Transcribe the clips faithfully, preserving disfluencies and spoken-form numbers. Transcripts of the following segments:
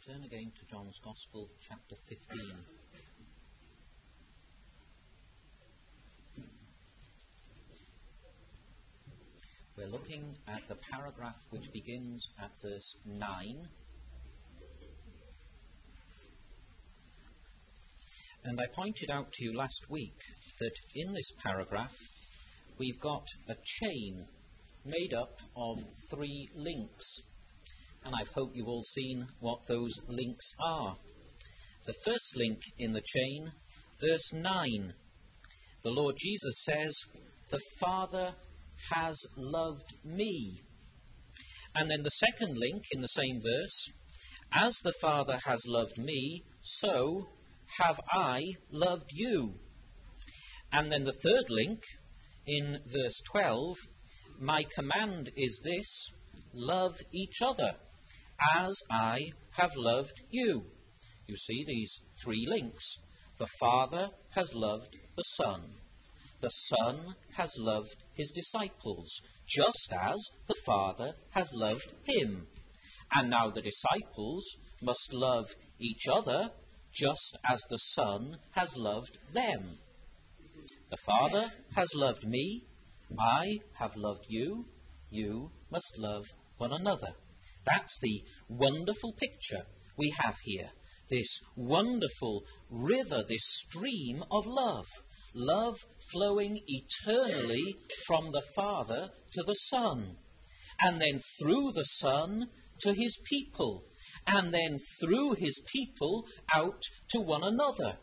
Turn again to John's Gospel, chapter fifteen. We're looking at the paragraph which begins at verse nine. And I pointed out to you last week that in this paragraph we've got a chain made up of three links. And I hope you've all seen what those links are. The first link in the chain, verse nine. The Lord Jesus says, "The Father has loved me." And then the second link in the same verse, "As the Father has loved me, so have I loved you." And then the third link in verse twelve, "My command is this, love each other, as I have loved you." You see these three links. The Father has loved the Son. The Son has loved his disciples, just as the Father has loved him. And now the disciples must love each other, just as the Son has loved them. The Father has loved me. I have loved you. You must love one another. That's the wonderful picture we have here. This wonderful river, this stream of love. Love flowing eternally from the Father to the Son. And then through the Son to his people. And then through his people out to one another.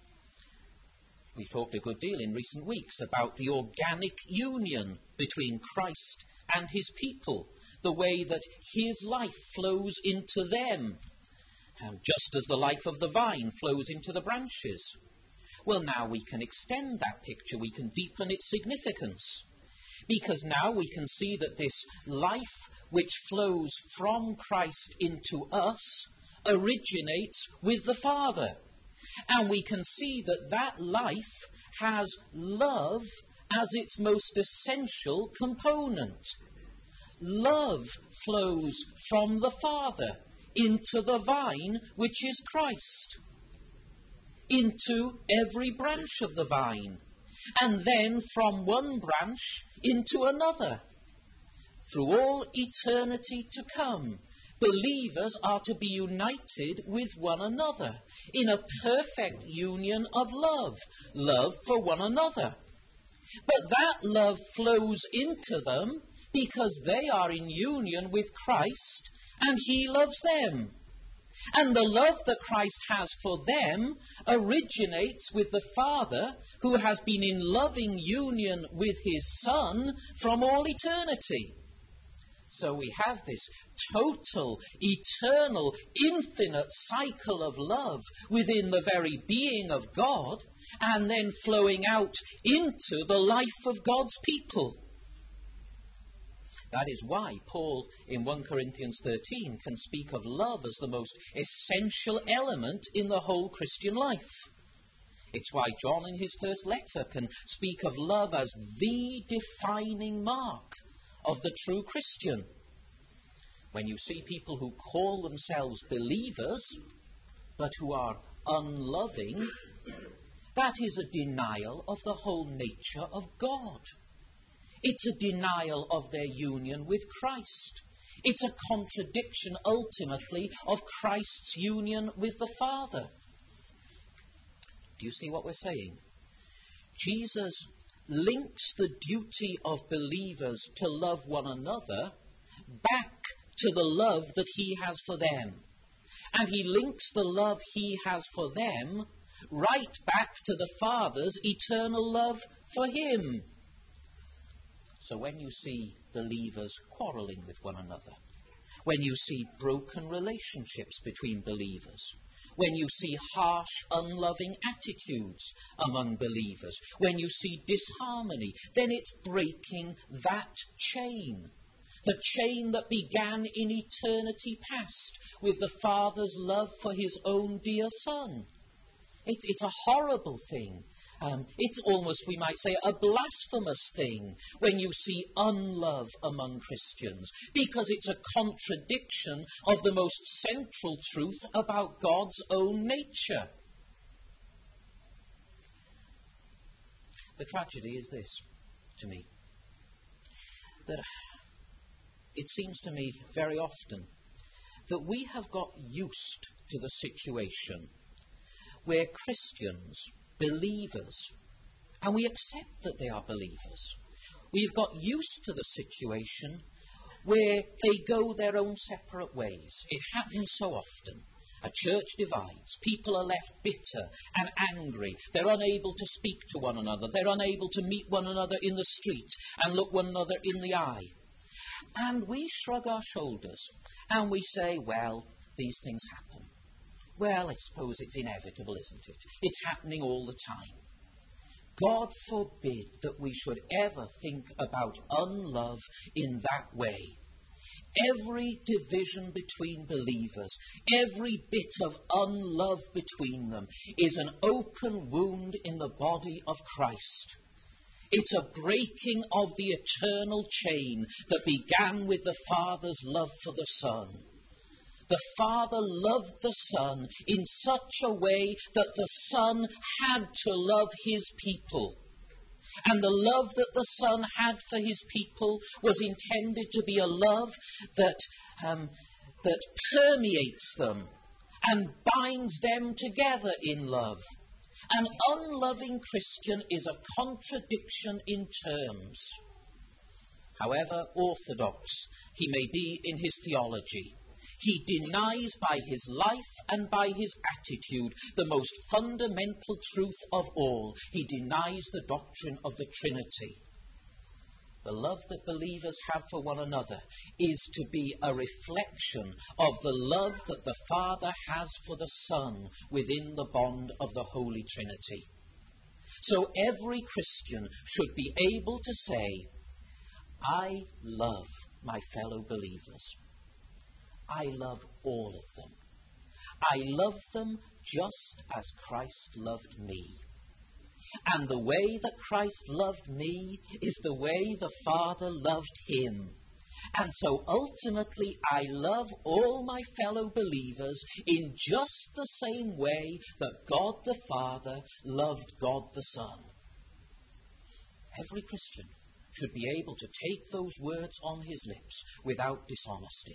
We've talked a good deal in recent weeks about the organic union between Christ and his people. The way that his life flows into them, um, just as the life of the vine flows into the branches. Well, now we can extend that picture, we can deepen its significance, because now we can see that this life which flows from Christ into us originates with the Father. And we can see that that life has love as its most essential component. Love flows from the Father into the vine, which is Christ, into every branch of the vine, and then from one branch into another. Through all eternity to come, believers are to be united with one another in a perfect union of love, love for one another. But that love flows into them because they are in union with Christ and he loves them. And the love that Christ has for them originates with the Father, who has been in loving union with his Son from all eternity. So we have this total, eternal, infinite cycle of love within the very being of God, and then flowing out into the life of God's people. That is why Paul in First Corinthians thirteen can speak of love as the most essential element in the whole Christian life. It's why John in his first letter can speak of love as the defining mark of the true Christian. When you see people who call themselves believers, but who are unloving, that is a denial of the whole nature of God. It's a denial of their union with Christ. It's a contradiction, ultimately, of Christ's union with the Father. Do you see what we're saying? Jesus links the duty of believers to love one another back to the love that he has for them. And he links the love he has for them right back to the Father's eternal love for him. So when you see believers quarrelling with one another, when you see broken relationships between believers, when you see harsh, unloving attitudes among believers, when you see disharmony, then it's breaking that chain. The chain that began in eternity past with the Father's love for his own dear Son. It, it's a horrible thing. Um, it's almost, we might say, a blasphemous thing when you see unlove among Christians, because it's a contradiction of the most central truth about God's own nature. The tragedy is this, to me, that it seems to me very often that we have got used to the situation where Christians, believers, and we accept that they are believers, we've got used to the situation where they go their own separate ways. It happens so often. A church divides. People are left bitter and angry. They're unable to speak to one another. They're unable to meet one another in the street and look one another in the eye. And we shrug our shoulders and we say, well, these things happen. Well, I suppose it's inevitable, isn't it? It's happening all the time. God forbid that we should ever think about unlove in that way. Every division between believers, every bit of unlove between them is an open wound in the body of Christ. It's a breaking of the eternal chain that began with the Father's love for the Son. The Father loved the Son in such a way that the Son had to love his people. And the love that the Son had for his people was intended to be a love that, um, that permeates them and binds them together in love. An unloving Christian is a contradiction in terms. However orthodox he may be in his theology, he denies by his life and by his attitude the most fundamental truth of all. He denies the doctrine of the Trinity. The love that believers have for one another is to be a reflection of the love that the Father has for the Son within the bond of the Holy Trinity. So every Christian should be able to say, I love my fellow believers. I love all of them. I love them just as Christ loved me. And the way that Christ loved me is the way the Father loved him. And so ultimately I love all my fellow believers in just the same way that God the Father loved God the Son. Every Christian should be able to take those words on his lips without dishonesty.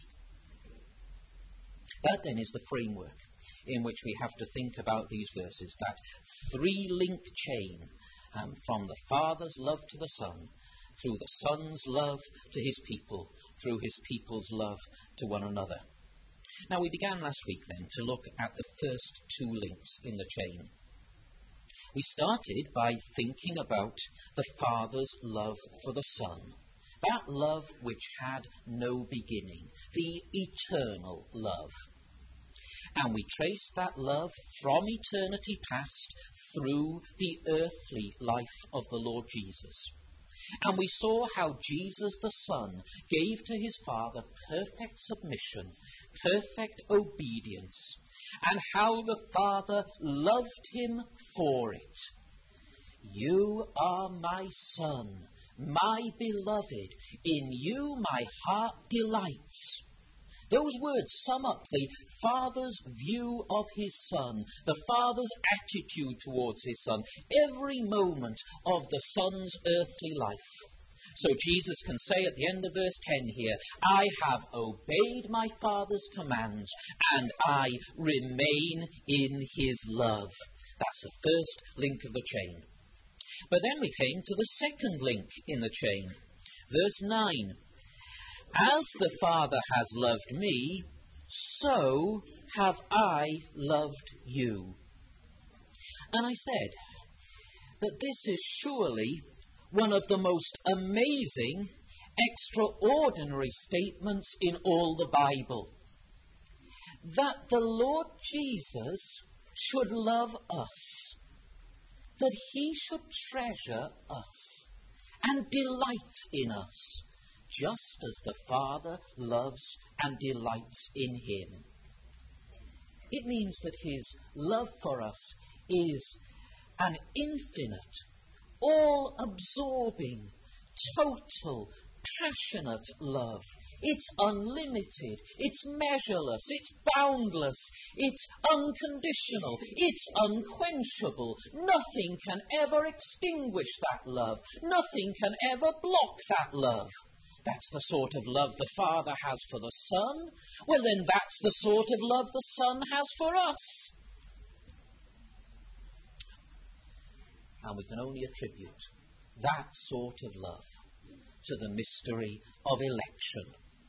That then is the framework in which we have to think about these verses, that three-link chain um, from the Father's love to the Son, through the Son's love to his people, through his people's love to one another. Now, we began last week then to look at the first two links in the chain. We started by thinking about the Father's love for the Son, that love which had no beginning, the eternal love. And we traced that love from eternity past through the earthly life of the Lord Jesus. And we saw how Jesus the Son gave to his Father perfect submission, perfect obedience, and how the Father loved him for it. You are my Son, my beloved, in you my heart delights. Those words sum up the Father's view of his Son, the Father's attitude towards his Son, every moment of the Son's earthly life. So Jesus can say at the end of verse ten here, I have obeyed my Father's commands, and I remain in his love. That's the first link of the chain. But then we came to the second link in the chain. Verse nine. As the Father has loved me, so have I loved you. And I said that this is surely one of the most amazing, extraordinary statements in all the Bible. That the Lord Jesus should love us, that he should treasure us and delight in us, just as the Father loves and delights in him. It means that his love for us is an infinite, all-absorbing, total, passionate love. It's unlimited, it's measureless, it's boundless, it's unconditional, it's unquenchable. Nothing can ever extinguish that love. Nothing can ever block that love. That's the sort of love the Father has for the Son. Well, then that's the sort of love the Son has for us. And we can only attribute that sort of love to the mystery of election.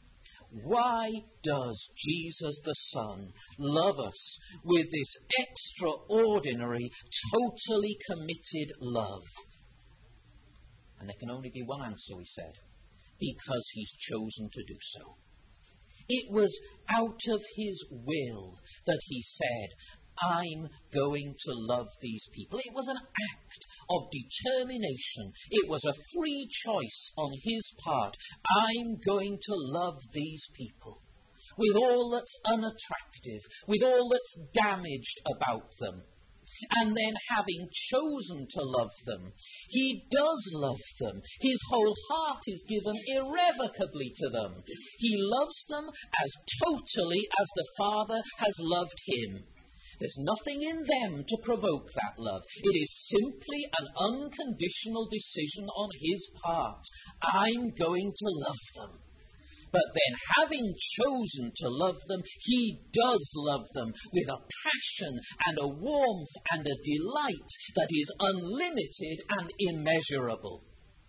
Why does Jesus the Son love us with this extraordinary, totally committed love? And there can only be one answer, we said. Because he's chosen to do so. It was out of his will that he said, I'm going to love these people. It was an act of determination. It was a free choice on his part. I'm going to love these people with all that's unattractive, with all that's damaged about them. And then, having chosen to love them, he does love them. His whole heart is given irrevocably to them. He loves them as totally as the Father has loved him. There's nothing in them to provoke that love. It is simply an unconditional decision on his part. I'm going to love them. But then, having chosen to love them, he does love them with a passion and a warmth and a delight that is unlimited and immeasurable.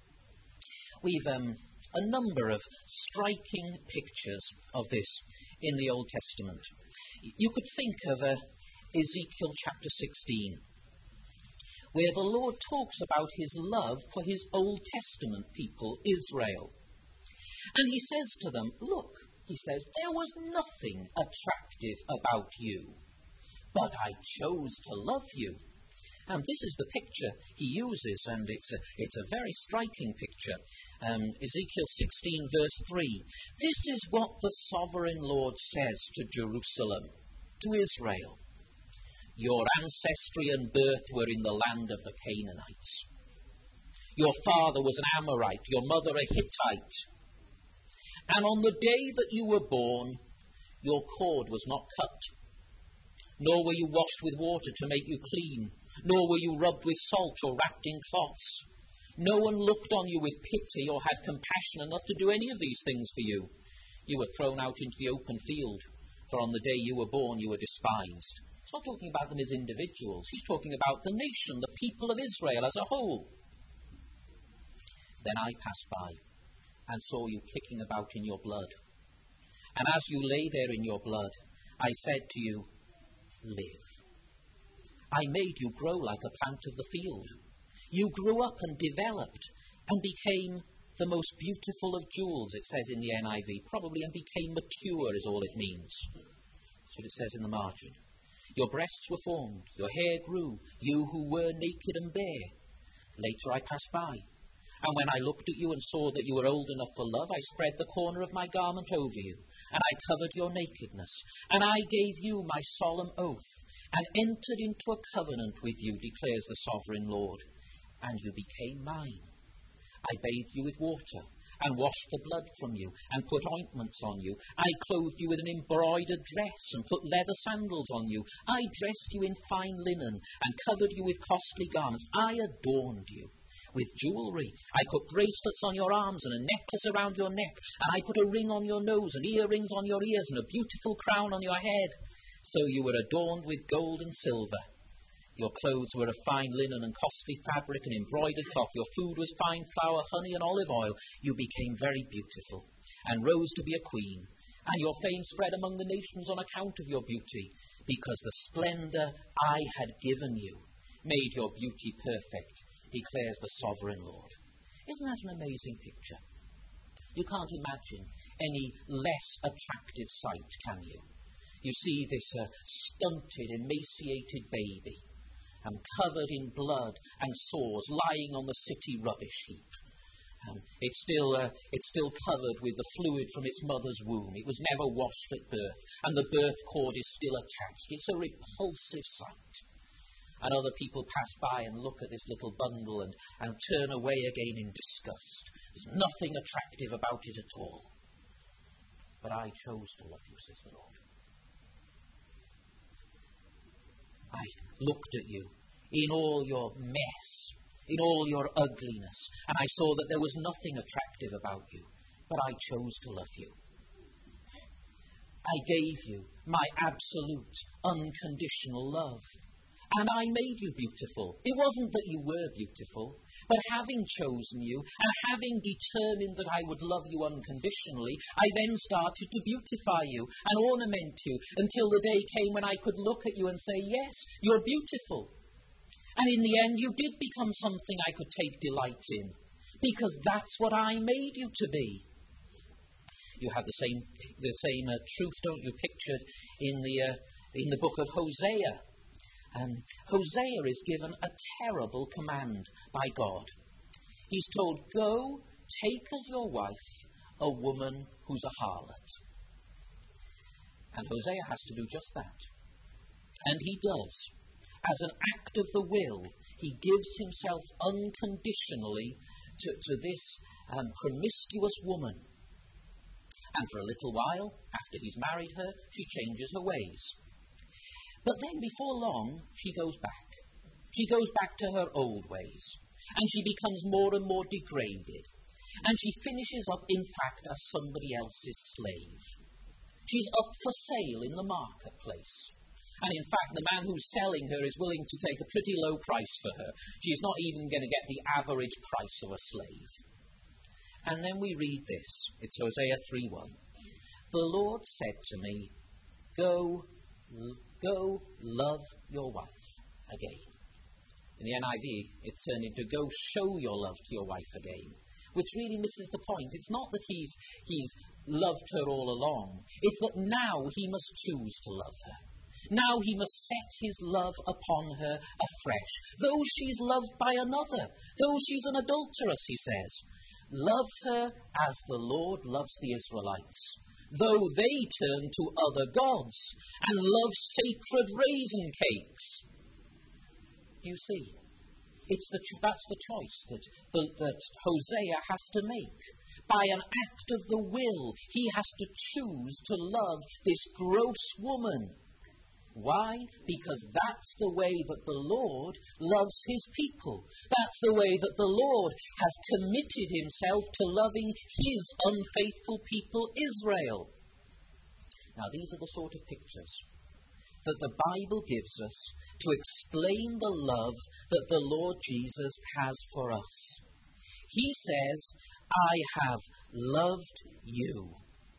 We've um, a number of striking pictures of this in the Old Testament. You could think of uh, Ezekiel chapter sixteen, where the Lord talks about his love for his Old Testament people, Israel. And he says to them, look, he says, there was nothing attractive about you, but I chose to love you. And this is the picture he uses, and it's a, it's a very striking picture. Um, Ezekiel sixteen, verse three. This is what the sovereign Lord says to Jerusalem, to Israel. Your ancestry and birth were in the land of the Canaanites. Your father was an Amorite, your mother a Hittite. And on the day that you were born, your cord was not cut, nor were you washed with water to make you clean, nor were you rubbed with salt or wrapped in cloths. No one looked on you with pity or had compassion enough to do any of these things for you. You were thrown out into the open field, for on the day you were born you were despised. He's not talking about them as individuals. He's talking about the nation, the people of Israel as a whole. Then I passed by and saw you kicking about in your blood. And as you lay there in your blood, I said to you, live. I made you grow like a plant of the field. You grew up and developed and became the most beautiful of jewels, it says in the N I V, probably, and became mature is all it means. That's what it says in the margin. Your breasts were formed, your hair grew, you who were naked and bare. Later I passed by. And when I looked at you and saw that you were old enough for love, I spread the corner of my garment over you, and I covered your nakedness. And I gave you my solemn oath, and entered into a covenant with you, declares the sovereign Lord. And you became mine. I bathed you with water, and washed the blood from you, and put ointments on you. I clothed you with an embroidered dress, and put leather sandals on you. I dressed you in fine linen, and covered you with costly garments. I adorned you with jewelry. I put bracelets on your arms and a necklace around your neck, and I put a ring on your nose and earrings on your ears and a beautiful crown on your head. So you were adorned with gold and silver. Your clothes were of fine linen and costly fabric and embroidered cloth. Your food was fine flour, honey, and olive oil. You became very beautiful and rose to be a queen. And your fame spread among the nations on account of your beauty, because the splendor I had given you made your beauty perfect, declares the sovereign Lord. Isn't that an amazing picture? You can't imagine any less attractive sight, can you? You see this uh, stunted, emaciated baby, um, covered in blood and sores, lying on the city rubbish heap. Um, it's still uh, it's still covered with the fluid from its mother's womb. It was never washed at birth, and the birth cord is still attached. It's a repulsive sight. And other people pass by and look at this little bundle and, and turn away again in disgust. There's nothing attractive about it at all. But I chose to love you, says the Lord. I looked at you in all your mess, in all your ugliness, and I saw that there was nothing attractive about you, but I chose to love you. I gave you my absolute, unconditional love. And I made you beautiful. It wasn't that you were beautiful, but having chosen you and having determined that I would love you unconditionally, I then started to beautify you and ornament you until the day came when I could look at you and say, yes, you're beautiful. And in the end, you did become something I could take delight in, because that's what I made you to be. You have the same the same uh, truth, don't you, pictured in the uh, in the book of Hosea. Um, Hosea is given a terrible command by God. He's told, go, take as your wife a woman who's a harlot. And Hosea has to do just that. And he does. As an act of the will, he gives himself unconditionally to, to this um, promiscuous woman. And for a little while, after he's married her, she changes her ways. But then before long, she goes back. She goes back to her old ways. And she becomes more and more degraded. And she finishes up, in fact, as somebody else's slave. She's up for sale in the marketplace. And in fact, the man who's selling her is willing to take a pretty low price for her. She's not even going to get the average price of a slave. And then we read this. It's Hosea three one. The Lord said to me, go, go love your wife again. In the N I V, it's turned into go show your love to your wife again, which really misses the point. It's not that he's he's loved her all along. It's that now he must choose to love her. Now he must set his love upon her afresh. Though she's loved by another, though she's an adulteress, he says, love her as the Lord loves the Israelites, though they turn to other gods and love sacred raisin cakes. You see, it's the cho- that's the choice that, the, that Hosea has to make. By an act of the will, he has to choose to love this gross woman. Why? Because that's the way that the Lord loves his people. That's the way that the Lord has committed himself to loving his unfaithful people, Israel. Now, these are the sort of pictures that the Bible gives us to explain the love that the Lord Jesus has for us. He says, I have loved you.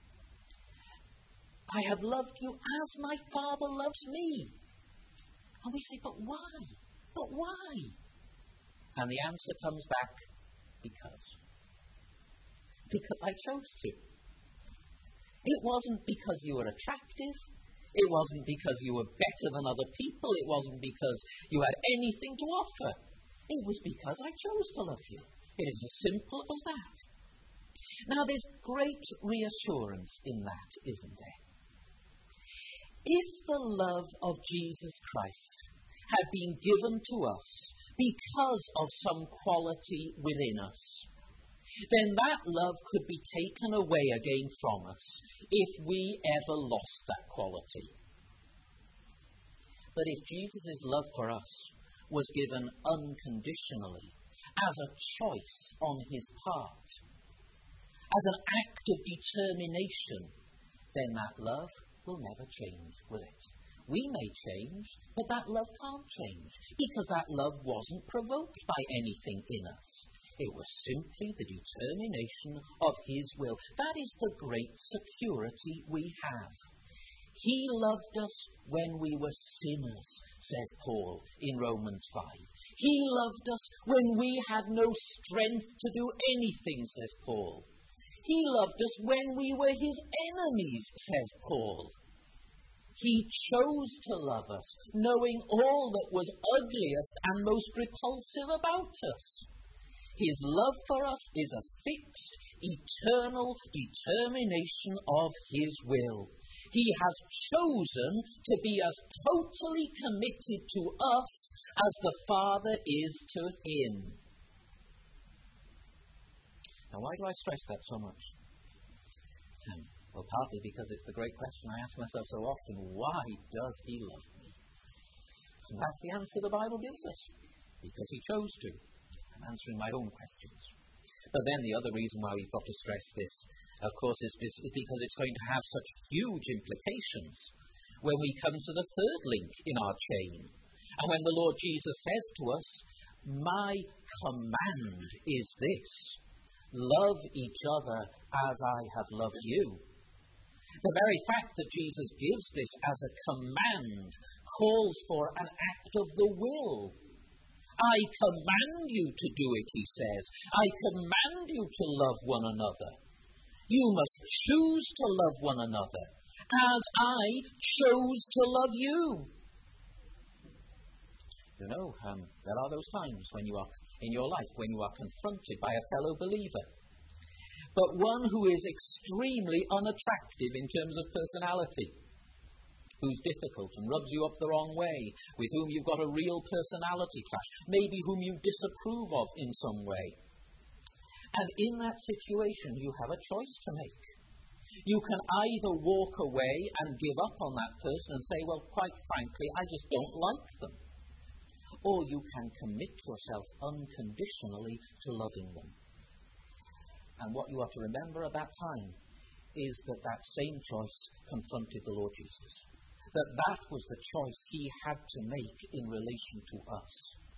I have loved you as my Father loves me. And we say, but why? But why? And the answer comes back, because. Because I chose to. It wasn't because you were attractive. It wasn't because you were better than other people. It wasn't because you had anything to offer. It was because I chose to love you. It is as simple as that. Now, there's great reassurance in that, isn't there? If the love of Jesus Christ had been given to us because of some quality within us, then that love could be taken away again from us if we ever lost that quality. But if Jesus' love for us was given unconditionally, as a choice on his part, as an act of determination, then that love will never change, will it? We may change, but that love can't change, because that love wasn't provoked by anything in us. It was simply the determination of his will. That is the great security we have. He loved us when we were sinners, says Paul in Romans five. He loved us when we had no strength to do anything, says Paul. He loved us when we were his enemies, says Paul. He chose to love us, knowing all that was ugliest and most repulsive about us. His love for us is a fixed, eternal determination of his will. He has chosen to be as totally committed to us as the Father is to him. Now, why do I stress that so much? Um, well, partly because it's the great question I ask myself so often. Why does he love me? And that's the answer the Bible gives us. Because he chose to. I'm answering my own questions. But then the other reason why we've got to stress this, of course, is, is because it's going to have such huge implications when we come to the third link in our chain. And when the Lord Jesus says to us, my command is this, love each other as I have loved you. The very fact that Jesus gives this as a command calls for an act of the will. I command you to do it, he says. I command you to love one another. You must choose to love one another as I chose to love you. You know, um, there are those times when you are in your life when you are confronted by a fellow believer, but one who is extremely unattractive in terms of personality, who's difficult and rubs you up the wrong way, with whom you've got a real personality clash, maybe whom you disapprove of in some way. And in that situation, you have a choice to make. You can either walk away and give up on that person and say, well, quite frankly, I just don't like them. Or you can commit yourself unconditionally to loving them. And what you are to remember at that time is that that same choice confronted the Lord Jesus. That that was the choice he had to make in relation to us.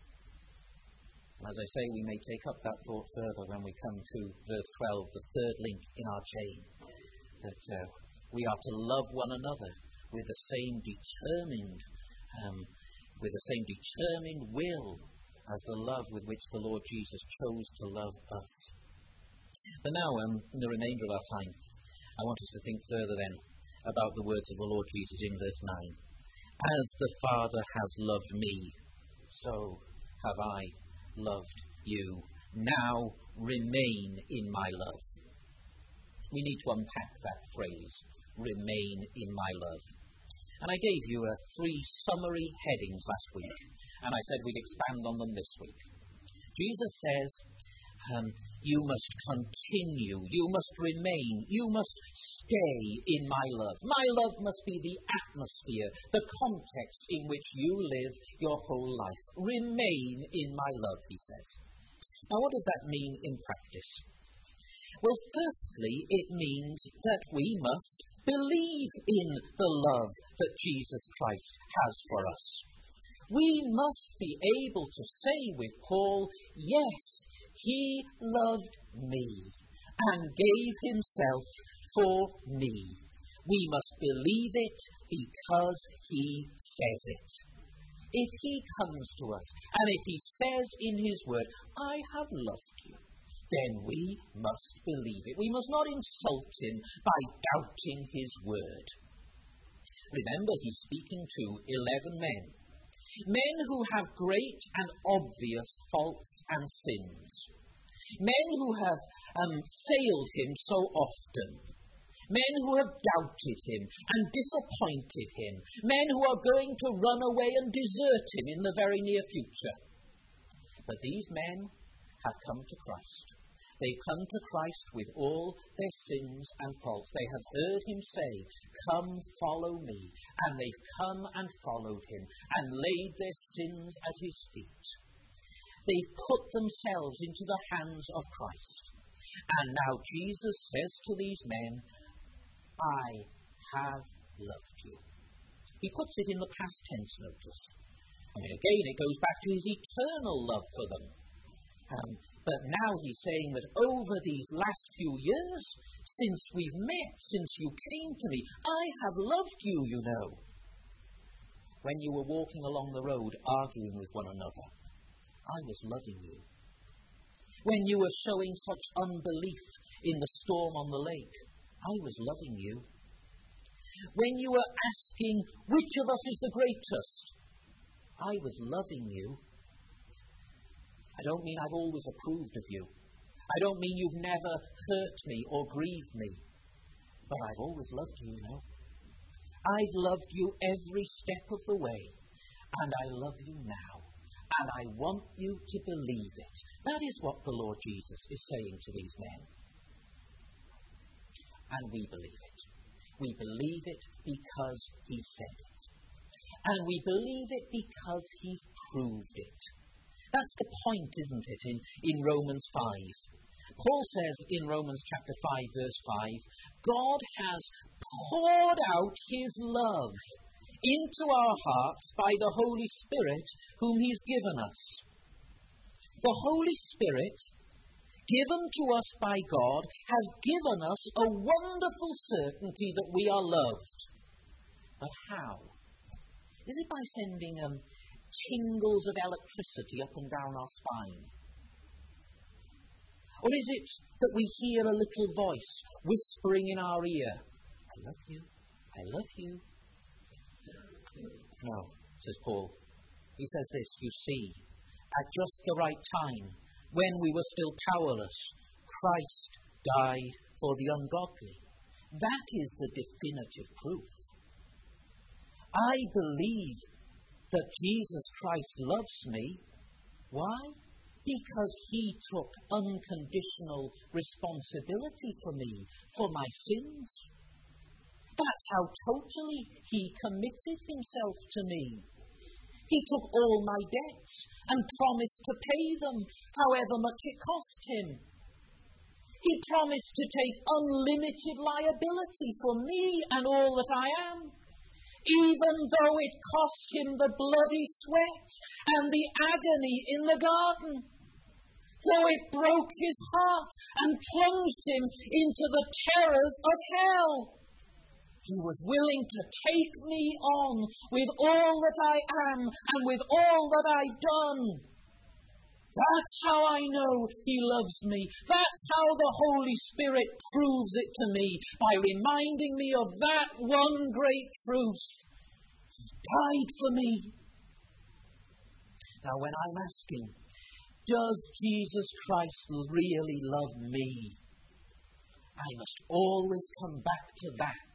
And as I say, we may take up that thought further when we come to verse twelve, the third link in our chain. That uh, we are to love one another with the same determined, um, with the same determined will as the love with which the Lord Jesus chose to love us. But now, um, in the remainder of our time, I want us to think further then about the words of the Lord Jesus in verse nine. As the Father has loved me, so have I loved you. Now remain in my love. We need to unpack that phrase, remain in my love. And I gave you uh, three summary headings last week, and I said we'd expand on them this week. Jesus says, um, you must continue, you must remain, you must stay in my love. My love must be the atmosphere, the context in which you live your whole life. Remain in my love, he says. Now, what does that mean in practice? Well, firstly, it means that we must believe in the love that Jesus Christ has for us. We must be able to say with Paul, yes, he loved me and gave himself for me. We must believe it because he says it. If he comes to us and if he says in his word, I have loved you, then we must believe it. We must not insult him by doubting his word. Remember, he's speaking to eleven men. Men who have great and obvious faults and sins. Men who have um, failed him so often. Men who have doubted him and disappointed him. Men who are going to run away and desert him in the very near future. But these men have come to Christ. They've come to Christ with all their sins and faults. They have heard him say, come follow me. And they've come and followed him and laid their sins at his feet. They've put themselves into the hands of Christ. And now Jesus says to these men, I have loved you. He puts it in the past tense, notice. I mean, again, it goes back to his eternal love for them. Um, But now he's saying that over these last few years, since we've met, since you came to me, I have loved you, you know. When you were walking along the road arguing with one another, I was loving you. When you were showing such unbelief in the storm on the lake, I was loving you. When you were asking, which of us is the greatest, I was loving you. I don't mean I've always approved of you. I don't mean you've never hurt me or grieved me. But I've always loved you, you know. I've loved you every step of the way, and I love you now, and I want you to believe it. That is what the Lord Jesus is saying to these men. And we believe it. We believe it because he said it. And we believe it because he's proved it. That's the point, isn't it, in, in Romans five. Paul says in Romans chapter five, verse five, God has poured out his love into our hearts by the Holy Spirit whom he's given us. The Holy Spirit, given to us by God, has given us a wonderful certainty that we are loved. But how? Is it by sending um, tingles of electricity up and down our spine? Or is it that we hear a little voice whispering in our ear, I love you, I love you? No, says Paul. He says this, you see, at just the right time, when we were still powerless, Christ died for the ungodly. That is the definitive proof. I believe that Jesus Christ loves me. Why? Because he took unconditional responsibility for me, for my sins. That's how totally he committed himself to me. He took all my debts and promised to pay them, however much it cost him. He promised to take unlimited liability for me and all that I am, even though it cost him the bloody sweat and the agony in the garden, though it broke his heart and plunged him into the terrors of hell. He was willing to take me on with all that I am and with all that I've done. That's how I know he loves me. That's how the Holy Spirit proves it to me, by reminding me of that one great truth. He died for me. Now, when I'm asking, does Jesus Christ really love me? I must always come back to that.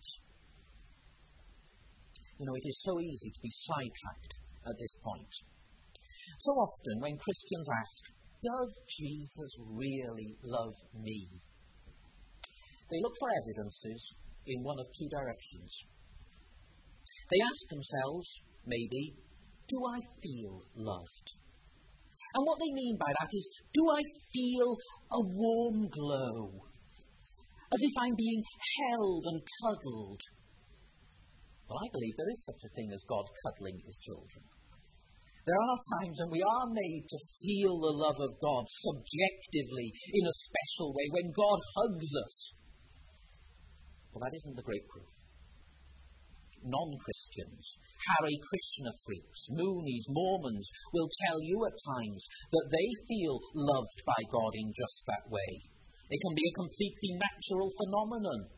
You know, it is so easy to be sidetracked at this point. So often when Christians ask, does Jesus really love me? They look for evidences in one of two directions. They ask themselves, maybe, do I feel loved? And what they mean by that is, do I feel a warm glow? As if I'm being held and cuddled? Well, I believe there is such a thing as God cuddling his children. There are times when we are made to feel the love of God subjectively in a special way, when God hugs us. Well, that isn't the great proof. Non-Christians, Hare Krishna freaks, Moonies, Mormons will tell you at times that they feel loved by God in just that way. It can be a completely natural phenomenon.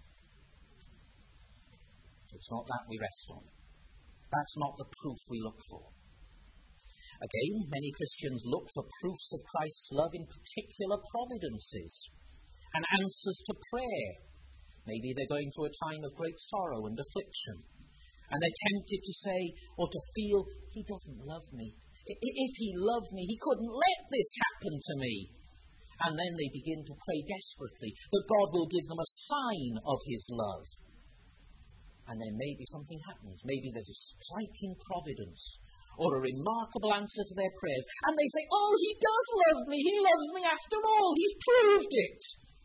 It's not that we rest on. That's not the proof we look for. Again, many Christians look for proofs of Christ's love in particular providences and answers to prayer. Maybe they're going through a time of great sorrow and affliction, and they're tempted to say or to feel, he doesn't love me. If he loved me, he couldn't let this happen to me. And then they begin to pray desperately that God will give them a sign of his love. And then maybe something happens. Maybe there's a striking providence or a remarkable answer to their prayers. And they say, oh, he does love me. He loves me after all. He's proved it.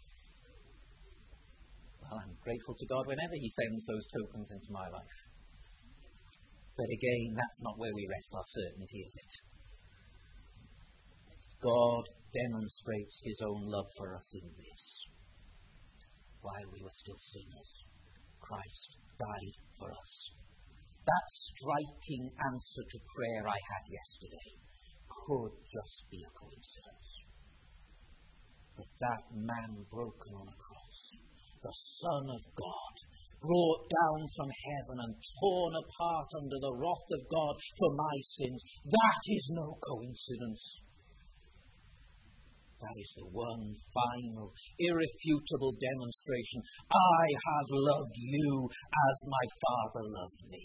Well, I'm grateful to God whenever he sends those tokens into my life. But again, that's not where we rest our certainty, is it? God demonstrates his own love for us in this. While we were still sinners, Christ died for us. That striking answer to prayer I had yesterday could just be a coincidence. But that man broken on a cross, the Son of God, brought down from heaven and torn apart under the wrath of God for my sins, that is no coincidence. That is the one final, irrefutable demonstration. I have loved you as my Father loved me.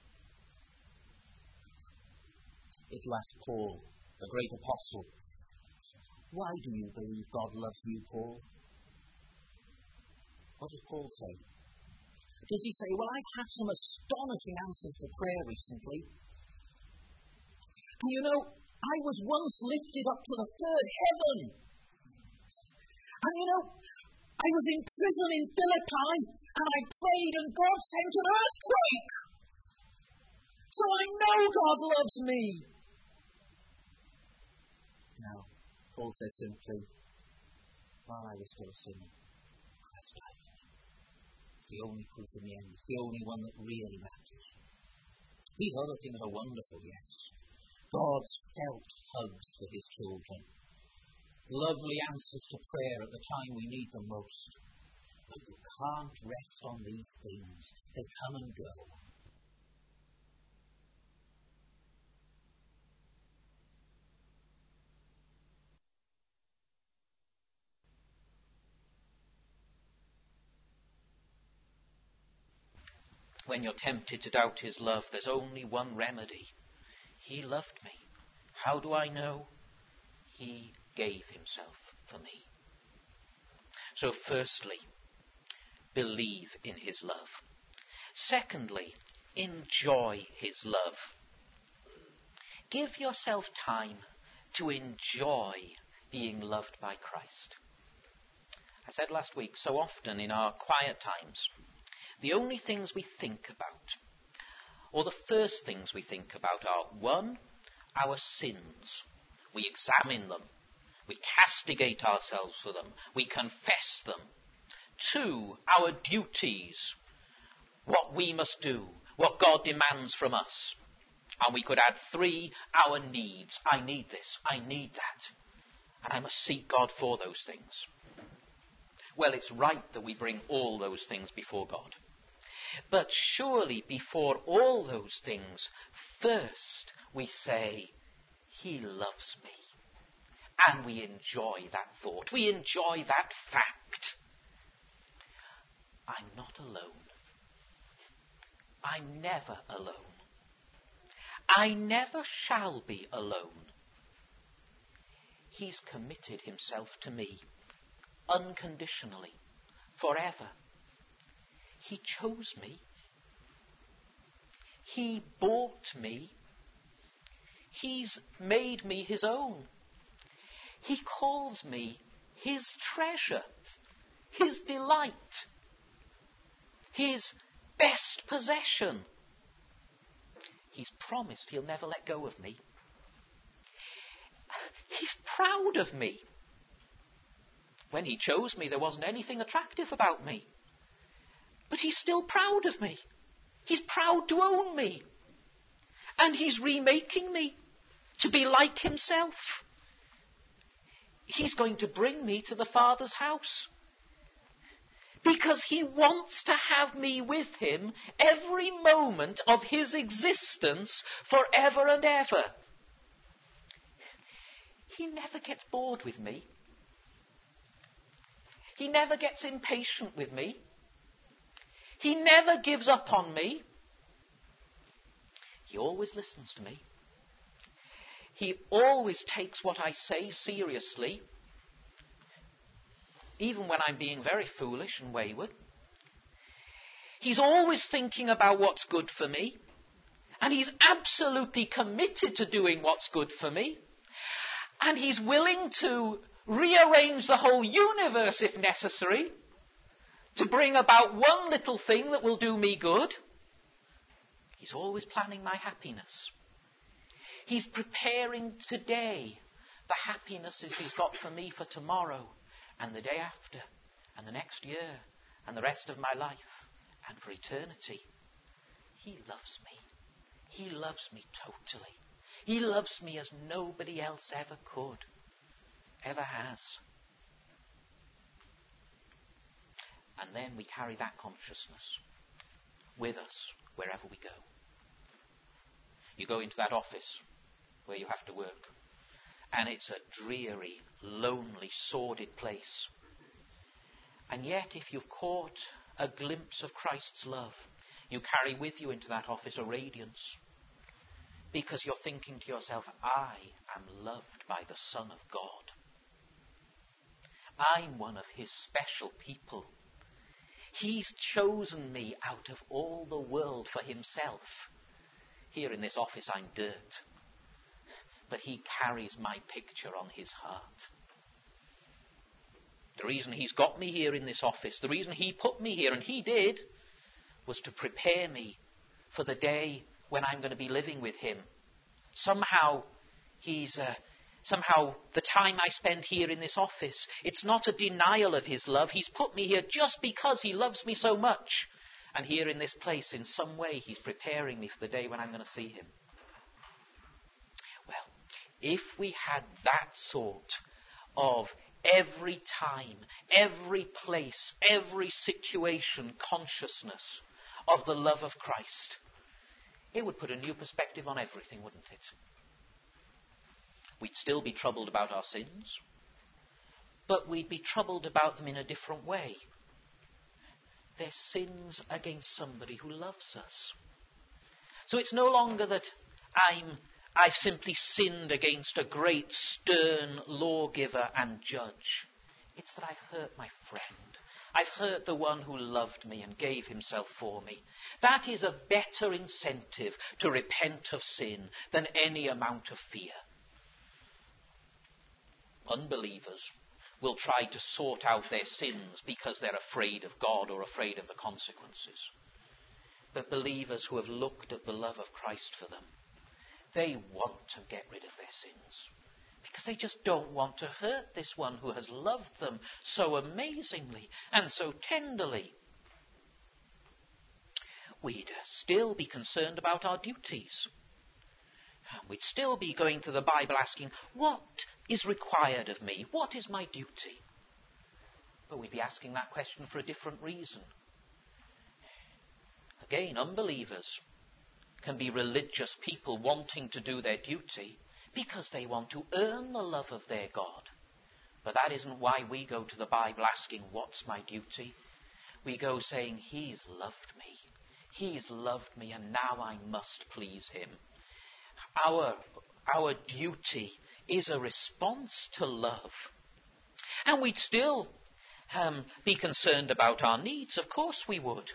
If you ask Paul, the great apostle, why do you believe God loves you, Paul? What does Paul say? Does he say, well, I've had some astonishing answers to prayer recently. And you know, I was once lifted up to the third heaven. And you know, I was in prison in Philippi, and I prayed, and God sent an earthquake. So I know God loves me. Now, Paul says simply, while I was still a sinner, Christ died for me. It's the only proof in the end. It's the only one that really matters. These other things are wonderful, yes. God's felt hugs for his children. Lovely answers to prayer at the time we need them most. But you can't rest on these things. They come and go. When you're tempted to doubt his love, there's only one remedy. He loved me. How do I know? He gave himself for me. So firstly, believe in his love. Secondly, enjoy his love. Give yourself time to enjoy being loved by Christ. I said last week, so often in our quiet times, the only things we think about, or the first things we think about are, one, our sins. We examine them. We castigate ourselves for them. We confess them. Two, our duties. What we must do. What God demands from us. And we could add three, our needs. I need this. I need that. And I must seek God for those things. Well, it's right that we bring all those things before God. But surely before all those things, first we say, he loves me. And we enjoy that thought. We enjoy that fact. I'm not alone. I'm never alone. I never shall be alone. He's committed himself to me unconditionally, forever. He chose me. He bought me. He's made me his own. He calls me his treasure, his delight, his best possession. He's promised he'll never let go of me. He's proud of me. When he chose me, there wasn't anything attractive about me. But he's still proud of me. He's proud to own me. And he's remaking me to be like himself. He's going to bring me to the Father's house. Because he wants to have me with him every moment of his existence forever and ever. He never gets bored with me. He never gets impatient with me. He never gives up on me. He always listens to me. He always takes what I say seriously, even when I'm being very foolish and wayward. He's always thinking about what's good for me, and he's absolutely committed to doing what's good for me, and he's willing to rearrange the whole universe if necessary to bring about one little thing that will do me good. He's always planning my happiness. He's preparing today the happinesses he's got for me for tomorrow and the day after and the next year and the rest of my life and for eternity. He loves me. He loves me totally. He loves me as nobody else ever could, ever has. And then we carry that consciousness with us wherever we go. You go into that office where you have to work, and it's a dreary, lonely, sordid place. And yet, if you've caught a glimpse of Christ's love, you carry with you into that office a radiance, because you're thinking to yourself, I am loved by the Son of God. I'm one of his special people. He's chosen me out of all the world for himself. Here in this office I'm dirt, but he carries my picture on his heart. The reason he's got me here in this office, the reason he put me here, and he did, was to prepare me for the day when I'm going to be living with him. Somehow, he's uh, somehow the time I spend here in this office, it's not a denial of his love. He's put me here just because he loves me so much. And here in this place, in some way, he's preparing me for the day when I'm going to see him. Well, if we had that sort of every time, every place, every situation consciousness of the love of Christ, it would put a new perspective on everything, wouldn't it? We'd still be troubled about our sins, but we'd be troubled about them in a different way. They're sins against somebody who loves us. So it's no longer that I'm, I've simply sinned against a great, stern lawgiver and judge. It's that I've hurt my friend. I've hurt the one who loved me and gave himself for me. That is a better incentive to repent of sin than any amount of fear. Unbelievers will try to sort out their sins because they're afraid of God or afraid of the consequences. But believers who have looked at the love of Christ for them, they want to get rid of their sins because they just don't want to hurt this one who has loved them so amazingly and so tenderly. We'd still be concerned about our duties. We'd still be going to the Bible asking, what is required of me? What is my duty? But we'd be asking that question for a different reason. Again, unbelievers can be religious people wanting to do their duty because they want to earn the love of their God. But that isn't why we go to the Bible asking, what's my duty? We go saying, he's loved me. He's loved me, and now I must please him. Our, our duty is a response to love. And we'd still um, be concerned about our needs. Of course we would.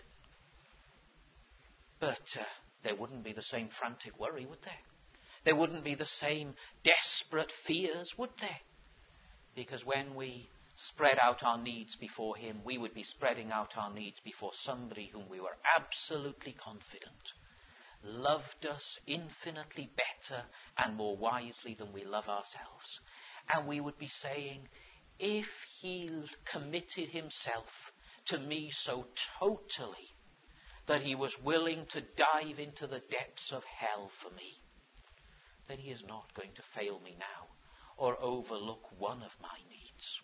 But uh, there wouldn't be the same frantic worry, would there? There wouldn't be the same desperate fears, would there? Because when we spread out our needs before him, we would be spreading out our needs before somebody whom we were absolutely confident loved us infinitely better and more wisely than we love ourselves. And we would be saying, if he committed himself to me so totally that he was willing to dive into the depths of hell for me, then he is not going to fail me now or overlook one of my needs.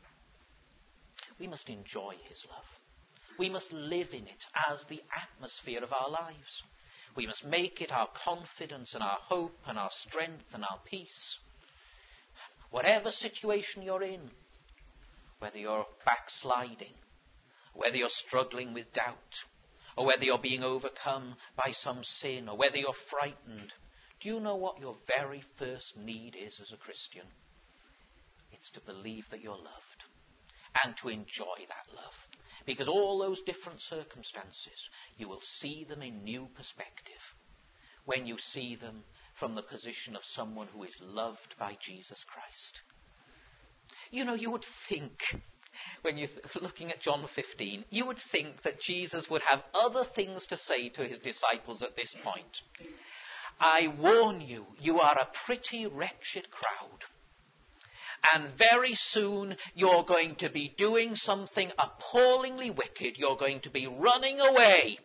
We must enjoy his love. We must live in it as the atmosphere of our lives. We must make it our confidence and our hope and our strength and our peace. Whatever situation you're in, whether you're backsliding, whether you're struggling with doubt, or whether you're being overcome by some sin, or whether you're frightened, do you know what your very first need is as a Christian? It's to believe that you're loved and to enjoy that love. Because all those different circumstances, you will see them in new perspective when you see them from the position of someone who is loved by Jesus Christ. You know, you would think, when you're looking at John fifteen, you would think that Jesus would have other things to say to his disciples at this point. I warn you, you are a pretty wretched crowd. And very soon you're going to be doing something appallingly wicked. You're going to be running away.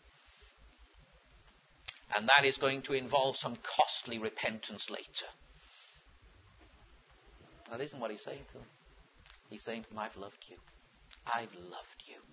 And that is going to involve some costly repentance later. That isn't what he's saying to them. He's saying to them, I've loved you. I've loved you.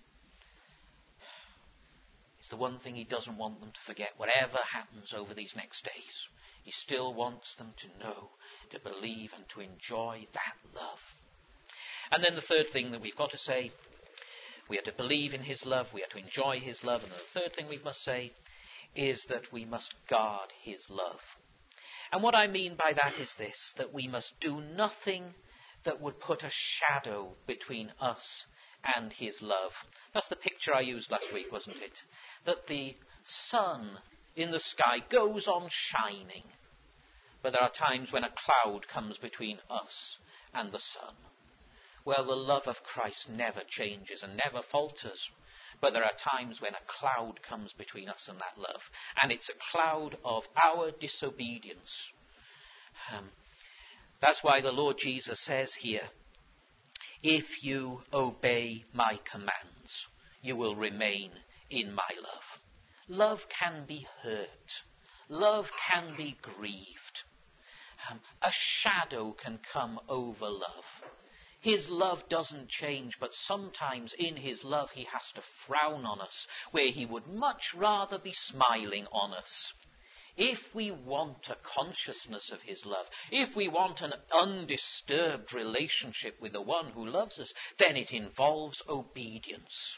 It's the one thing he doesn't want them to forget, whatever happens over these next days. He still wants them to know, to believe, and to enjoy that love. And then the third thing that we've got to say, we are to believe in his love, we are to enjoy his love, and the third thing we must say is that we must guard his love. And what I mean by that is this, that we must do nothing that would put a shadow between us and his love. That's the picture I used last week, wasn't it? That the sun in the sky goes on shining, but there are times when a cloud comes between us and the sun. Well, the love of Christ never changes and never falters, but there are times when a cloud comes between us and that love, and it's a cloud of our disobedience. Um, that's why the Lord Jesus says here, if you obey my commands, you will remain in my love. Love can be hurt. Love can be grieved. Um, a shadow can come over love. His love doesn't change, but sometimes in his love he has to frown on us, where he would much rather be smiling on us. If we want a consciousness of his love, if we want an undisturbed relationship with the one who loves us, then it involves obedience.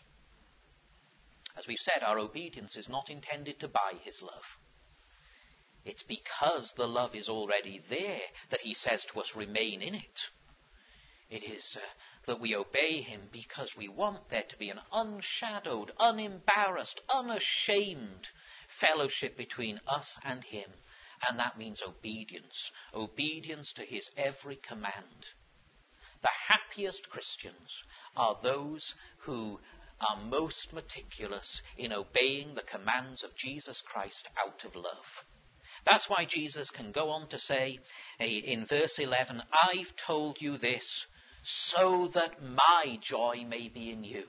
As we've said, our obedience is not intended to buy his love. It's because the love is already there that he says to us, remain in it. It is uh, that we obey him because we want there to be an unshadowed, unembarrassed, unashamed fellowship between us and him. And that means obedience. Obedience to his every command. The happiest Christians are those who are most meticulous in obeying the commands of Jesus Christ out of love. That's why Jesus can go on to say in verse eleven, I've told you this so that my joy may be in you,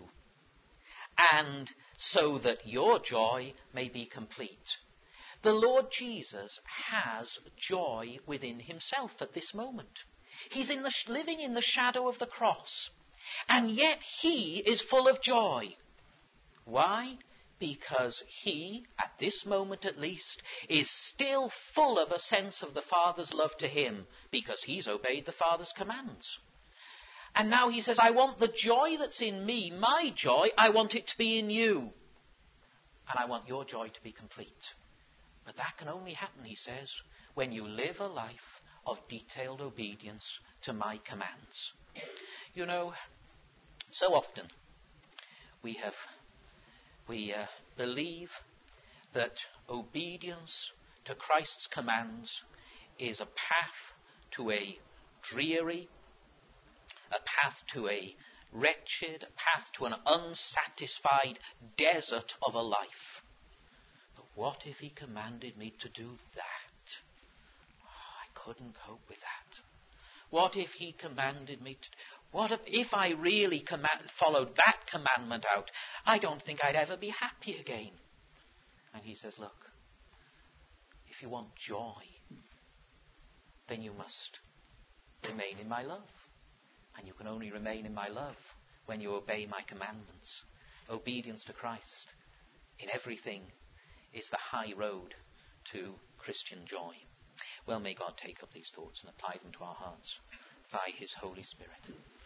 and so that your joy may be complete. The Lord Jesus has joy within himself at this moment. He's in the, living in the shadow of the cross, and yet he is full of joy. Why? Because he, at this moment at least, is still full of a sense of the Father's love to him, because he's obeyed the Father's commands. And now he says, I want the joy that's in me, my joy, I want it to be in you. And I want your joy to be complete. But that can only happen, he says, when you live a life of detailed obedience to my commands. You know, so often we have, we uh, believe that obedience to Christ's commands is a path to a dreary, a path to a wretched, a path to an unsatisfied desert of a life. But what if he commanded me to do that? Oh, I couldn't cope with that. What if he commanded me to... What if, if I really command, followed that commandment out, I don't think I'd ever be happy again. And he says, look, if you want joy, then you must remain in my love. And you can only remain in my love when you obey my commandments. Obedience to Christ in everything is the high road to Christian joy. Well, may God take up these thoughts and apply them to our hearts by his Holy Spirit.